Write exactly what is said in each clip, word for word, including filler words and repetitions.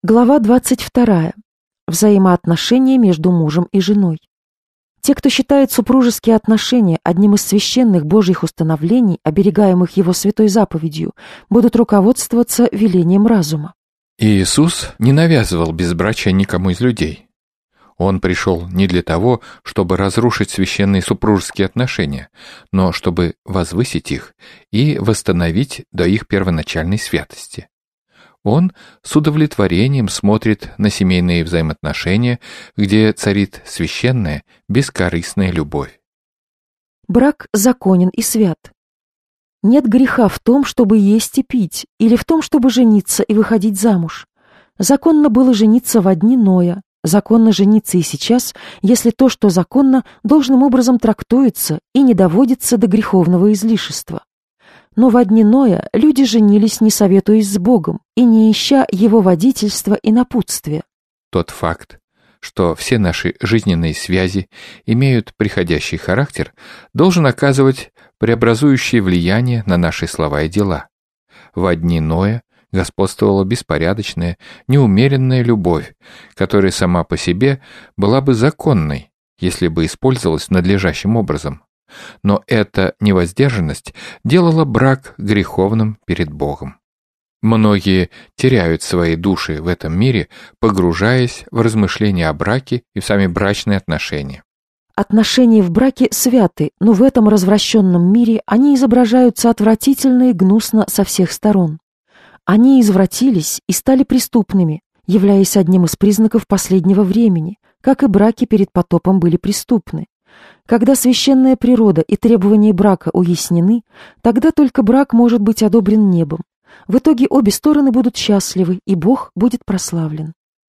Глава двадцать вторая. Взаимоотношения между мужем и женой. Те, кто считает супружеские отношения одним из священных Божьих установлений, оберегаемых Его святой заповедью, будут руководствоваться велением разума. Иисус не навязывал безбрачия никому из людей. Он пришел не для того, чтобы разрушить священные супружеские отношения, но чтобы возвысить их и восстановить до их первоначальной святости. Он с удовлетворением смотрит на семейные взаимоотношения, где царит священная, бескорыстная любовь. Брак законен и свят. Нет греха в том, чтобы есть и пить, или в том, чтобы жениться и выходить замуж. Законно было жениться во дни Ноя, законно жениться и сейчас, если то, что законно, должным образом трактуется и не доводится до греховного излишества. Но во дни Ноя люди женились, не советуясь с Богом и не ища Его водительства и напутствия. Тот факт, что все наши жизненные связи имеют приходящий характер, должен оказывать преобразующее влияние на наши слова и дела. Во дни Ноя господствовала беспорядочная, неумеренная любовь, которая сама по себе была бы законной, если бы использовалась надлежащим образом. Но эта невоздержанность делала брак греховным перед Богом. Многие теряют свои души в этом мире, погружаясь в размышления о браке и в сами брачные отношения. Отношения в браке святы, но в этом развращенном мире они изображаются отвратительно и гнусно со всех сторон. Они извратились и стали преступными, являясь одним из признаков последнего времени, как и браки перед потопом были преступны. Когда священная природа и требования брака уяснены, тогда только брак может быть одобрен небом. В итоге обе стороны будут счастливы, и Бог будет прославлен.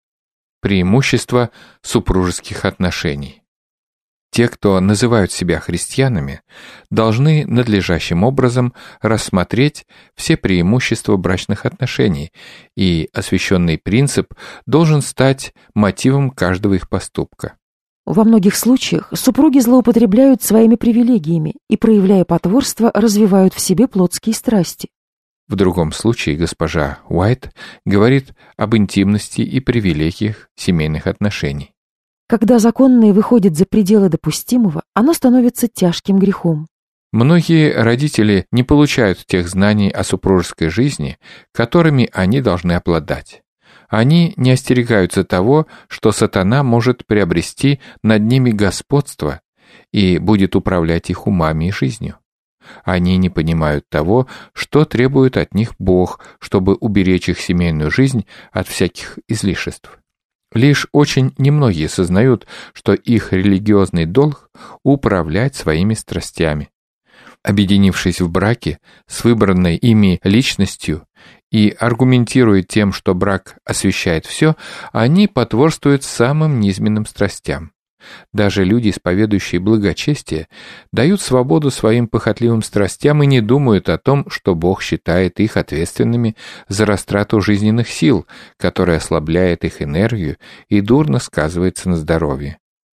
Преимущества супружеских отношений. Те, кто называют себя христианами, должны надлежащим образом рассмотреть все преимущества брачных отношений, и освященный принцип должен стать мотивом каждого их поступка. Во многих случаях супруги злоупотребляют своими привилегиями и, проявляя потворство, развивают в себе плотские страсти. В другом случае госпожа Уайт говорит об интимности и привилегиях семейных отношений. Когда законное выходит за пределы допустимого, оно становится тяжким грехом. Многие родители не получают тех знаний о супружеской жизни, которыми они должны обладать. Они не остерегаются того, что сатана может приобрести над ними господство и будет управлять их умами и жизнью. Они не понимают того, что требует от них Бог, чтобы уберечь их семейную жизнь от всяких излишеств. Лишь очень немногие сознают, что их религиозный долг — управлять своими страстями. Объединившись в браке с выбранной ими личностью и аргументируя тем, что брак освящает все, они потворствуют самым низменным страстям. Даже люди, исповедующие благочестие, дают свободу своим похотливым страстям и не думают о том, что Бог считает их ответственными за растрату жизненных сил, которая ослабляет их энергию и дурно сказывается на здоровье.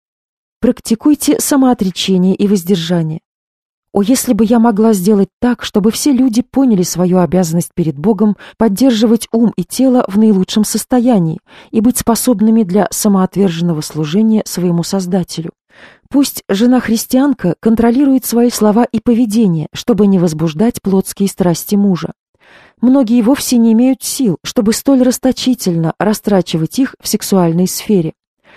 Практикуйте самоотречение и воздержание. О, если бы я могла сделать так, чтобы все люди поняли свою обязанность перед Богом поддерживать ум и тело в наилучшем состоянии и быть способными для самоотверженного служения своему Создателю. Пусть жена-христианка контролирует свои слова и поведение, чтобы не возбуждать плотские страсти мужа. Многие вовсе не имеют сил, чтобы столь расточительно растрачивать их в сексуальной сфере.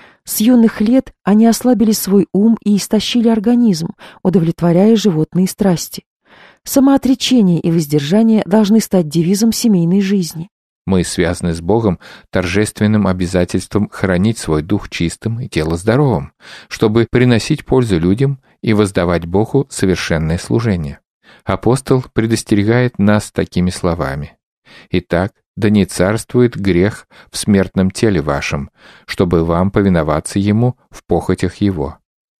С юных лет они ослабили свой ум и истощили организм, удовлетворяя животные страсти. Самоотречение и воздержание должны стать девизом семейной жизни. Мы связаны с Богом торжественным обязательством хранить свой дух чистым и тело здоровым, чтобы приносить пользу людям и воздавать Богу совершенное служение. Апостол предостерегает нас такими словами: «Итак, да не царствует грех в смертном теле вашем, чтобы вам повиноваться ему в похотях его».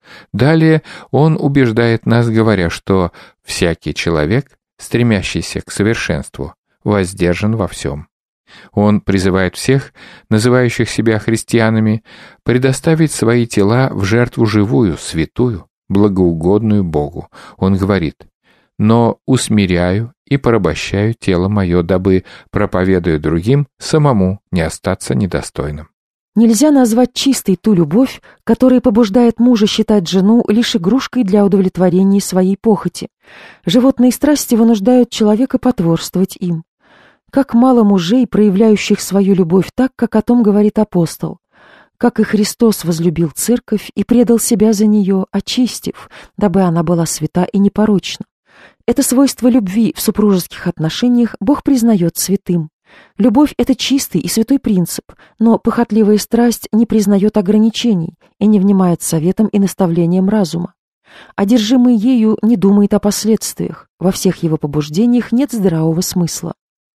Далее он убеждает нас, говоря, что всякий человек, стремящийся к совершенству, воздержан во всем. Он призывает всех, называющих себя христианами, предоставить свои тела в жертву живую, святую, благоугодную Богу. Он говорит: но усмиряю и порабощаю тело мое, дабы, проповедуя другим, самому не остаться недостойным». Нельзя назвать чистой ту любовь, которая побуждает мужа считать жену лишь игрушкой для удовлетворения своей похоти. Животные страсти вынуждают человека потворствовать им. Как мало мужей, проявляющих свою любовь так, как о том говорит апостол. Как и Христос возлюбил церковь и предал себя за нее, очистив, дабы она была свята и непорочна. Это свойство любви в супружеских отношениях Бог признает святым. Любовь — это чистый и святой принцип, но похотливая страсть не признает ограничений и не внимает советам и наставлениям разума. Одержимый ею не думает о последствиях, во всех его побуждениях нет здравого смысла.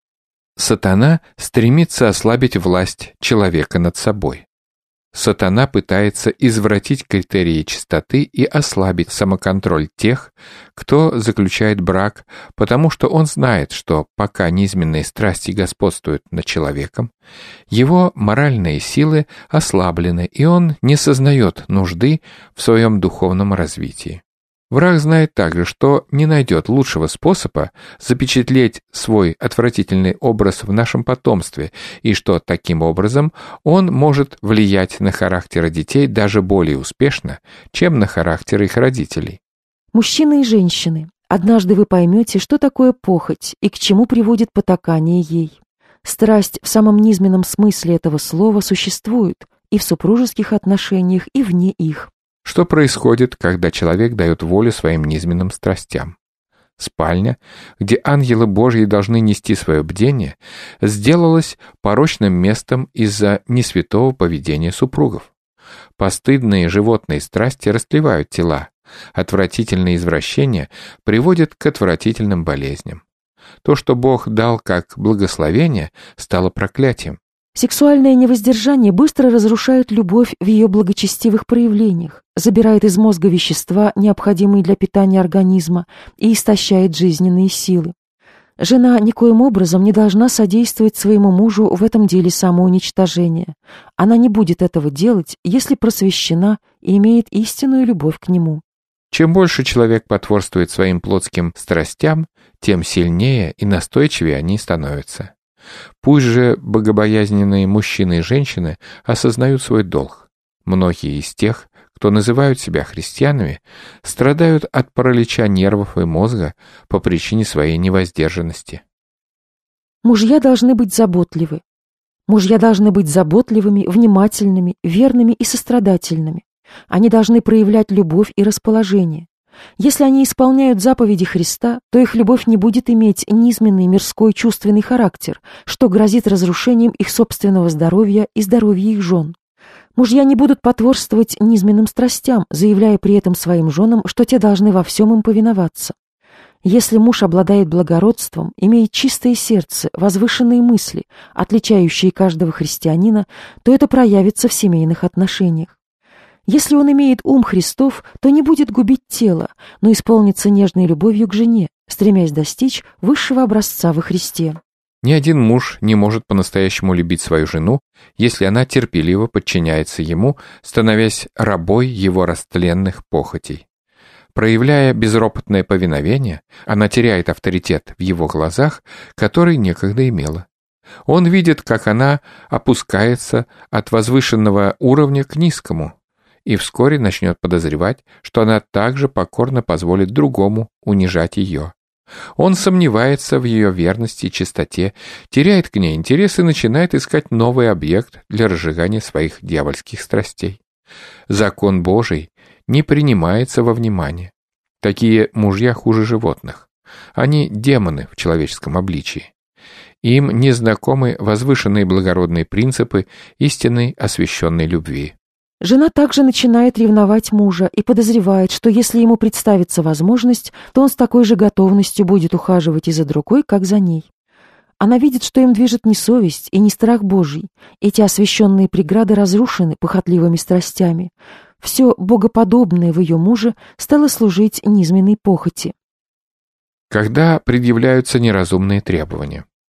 Сатана стремится ослабить власть человека над собой. Сатана пытается извратить критерии чистоты и ослабить самоконтроль тех, кто заключает брак, потому что он знает, что пока низменные страсти господствуют над человеком, его моральные силы ослаблены, и он не сознает нужды в своем духовном развитии. Враг знает также, что не найдет лучшего способа запечатлеть свой отвратительный образ в нашем потомстве, и что таким образом он может влиять на характеры детей даже более успешно, чем на характер их родителей. Мужчины и женщины, однажды вы поймете, что такое похоть и к чему приводит потакание ей. Страсть в самом низменном смысле этого слова существует и в супружеских отношениях, и вне их. Что происходит, когда человек дает волю своим низменным страстям? Спальня, где ангелы Божьи должны нести свое бдение, сделалась порочным местом из-за несвятого поведения супругов. Постыдные животные страсти растлевают тела, отвратительные извращения приводят к отвратительным болезням. То, что Бог дал как благословение, стало проклятием. Сексуальное невоздержание быстро разрушает любовь в ее благочестивых проявлениях, забирает из мозга вещества, необходимые для питания организма, и истощает жизненные силы. Жена никоим образом не должна содействовать своему мужу в этом деле самоуничтожения. Она не будет этого делать, если просвещена и имеет истинную любовь к нему. Чем больше человек потворствует своим плотским страстям, тем сильнее и настойчивее они становятся. Пусть же богобоязненные мужчины и женщины осознают свой долг. Многие из тех, кто называют себя христианами, страдают от паралича нервов и мозга по причине своей невоздержанности. Мужья должны быть заботливы. Мужья должны быть заботливыми, внимательными, верными и сострадательными. Они должны проявлять любовь и расположение. Если они исполняют заповеди Христа, то их любовь не будет иметь низменный мирской чувственный характер, что грозит разрушением их собственного здоровья и здоровья их жен. Мужья не будут потворствовать низменным страстям, заявляя при этом своим женам, что те должны во всем им повиноваться. Если муж обладает благородством, имеет чистое сердце, возвышенные мысли, отличающие каждого христианина, то это проявится в семейных отношениях. Если он имеет ум Христов, то не будет губить тело, но исполнится нежной любовью к жене, стремясь достичь высшего образца во Христе. Ни один муж не может по-настоящему любить свою жену, если она терпеливо подчиняется ему, становясь рабой его растленных похотей. Проявляя безропотное повиновение, она теряет авторитет в его глазах, который некогда имела. Он видит, как она опускается от возвышенного уровня к низкому, и вскоре начнет подозревать, что она также покорно позволит другому унижать ее. Он сомневается в ее верности и чистоте, теряет к ней интерес и начинает искать новый объект для разжигания своих дьявольских страстей. Закон Божий не принимается во внимание. Такие мужья хуже животных. Они демоны в человеческом обличии. Им не знакомы возвышенные благородные принципы истинной освященной любви. Жена также начинает ревновать мужа и подозревает, что если ему представится возможность, то он с такой же готовностью будет ухаживать и за другой, как за ней. Она видит, что им движет не совесть и не страх Божий. Эти освященные преграды разрушены похотливыми страстями. Все богоподобное в ее муже стало служить низменной похоти. Когда предъявляются неразумные требования.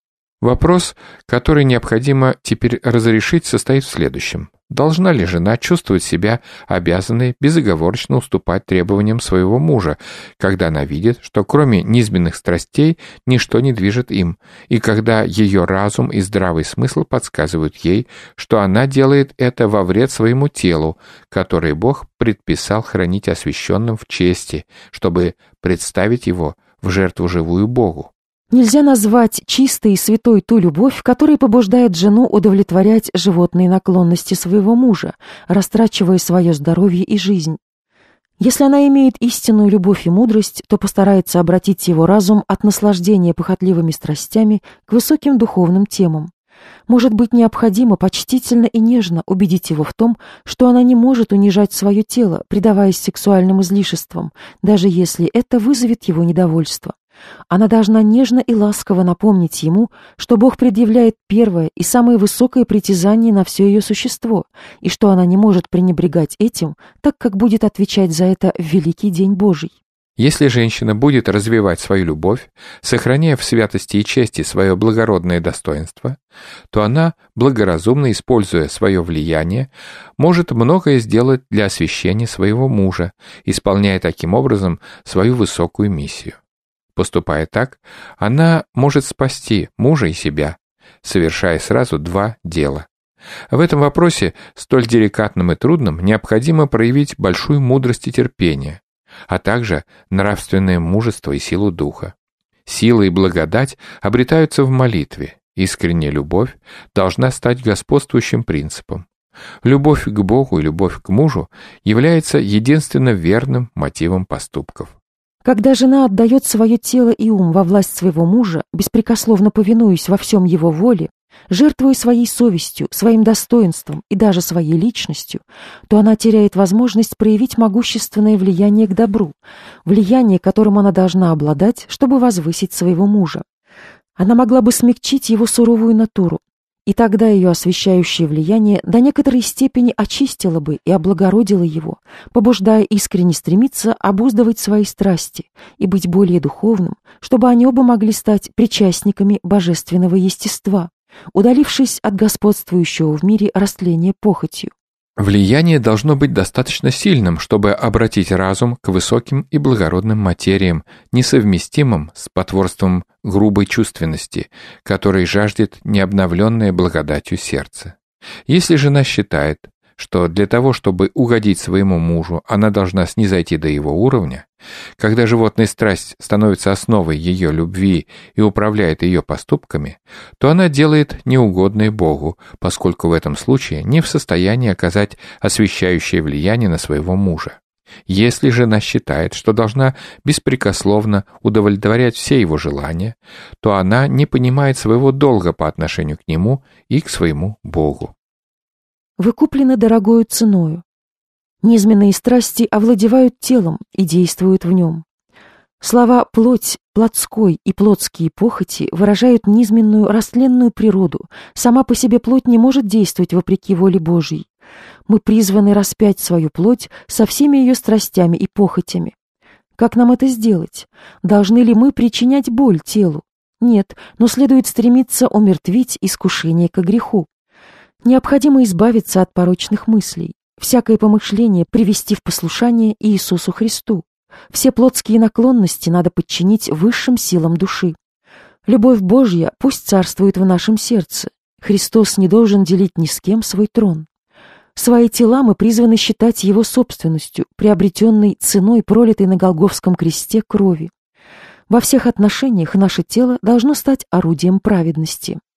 Вопрос, который необходимо теперь разрешить, состоит в следующем. Должна ли жена чувствовать себя обязанной безоговорочно уступать требованиям своего мужа, когда она видит, что кроме низменных страстей ничто не движет им, и когда ее разум и здравый смысл подсказывают ей, что она делает это во вред своему телу, которое Бог предписал хранить освященным в чести, чтобы представить его в жертву живую Богу? Нельзя назвать чистой и святой ту любовь, которая побуждает жену удовлетворять животные наклонности своего мужа, растрачивая свое здоровье и жизнь. Если она имеет истинную любовь и мудрость, то постарается обратить его разум от наслаждения похотливыми страстями к высоким духовным темам. Может быть, необходимо почтительно и нежно убедить его в том, что она не может унижать свое тело, предаваясь сексуальным излишествам, даже если это вызовет его недовольство. Она должна нежно и ласково напомнить ему, что Бог предъявляет первое и самое высокое притязание на все ее существо, и что она не может пренебрегать этим, так как будет отвечать за это в великий день Божий. Если женщина будет развивать свою любовь, сохраняя в святости и чести свое благородное достоинство, то она, благоразумно используя свое влияние, может многое сделать для освящения своего мужа, исполняя таким образом свою высокую миссию. Поступая так, она может спасти мужа и себя, совершая сразу два дела. В этом вопросе, столь деликатном и трудном, необходимо проявить большую мудрость и терпение, а также нравственное мужество и силу духа. Сила и благодать обретаются в молитве. Искренняя любовь должна стать господствующим принципом. Любовь к Богу и любовь к мужу является единственно верным мотивом поступков. Когда жена отдает свое тело и ум во власть своего мужа, беспрекословно повинуясь во всем его воле, жертвуя своей совестью, своим достоинством и даже своей личностью, то она теряет возможность проявить могущественное влияние к добру, влияние, которым она должна обладать, чтобы возвысить своего мужа. Она могла бы смягчить его суровую натуру, и тогда ее освящающее влияние до некоторой степени очистило бы и облагородило его, побуждая искренне стремиться обуздывать свои страсти и быть более духовным, чтобы они оба могли стать причастниками божественного естества, удалившись от господствующего в мире растления похотью. Влияние должно быть достаточно сильным, чтобы обратить разум к высоким и благородным материям, несовместимым с потворством грубой чувственности, которой жаждет необновленное благодатью сердце. Если жена считает, что для того, чтобы угодить своему мужу, она должна снизойти до его уровня, когда животная страсть становится основой ее любви и управляет ее поступками, то она делает неугодное Богу, поскольку в этом случае не в состоянии оказать освящающее влияние на своего мужа. Если жена считает, что должна беспрекословно удовлетворять все его желания, то она не понимает своего долга по отношению к нему и к своему Богу. Вы куплены дорогою ценою. Низменные страсти овладевают телом и действуют в нем. Слова «плоть», «плотской» и «плотские похоти» выражают низменную растленную природу. Сама по себе плоть не может действовать вопреки воле Божьей. Мы призваны распять свою плоть со всеми ее страстями и похотями. Как нам это сделать? Должны ли мы причинять боль телу? Нет, но следует стремиться умертвить искушение ко греху. Необходимо избавиться от порочных мыслей, всякое помышление привести в послушание Иисусу Христу. Все плотские наклонности надо подчинить высшим силам души. Любовь Божья пусть царствует в нашем сердце. Христос не должен делить ни с кем свой трон. Свои тела мы призваны считать Его собственностью, приобретенной ценой пролитой на Голгофском кресте крови. Во всех отношениях наше тело должно стать орудием праведности.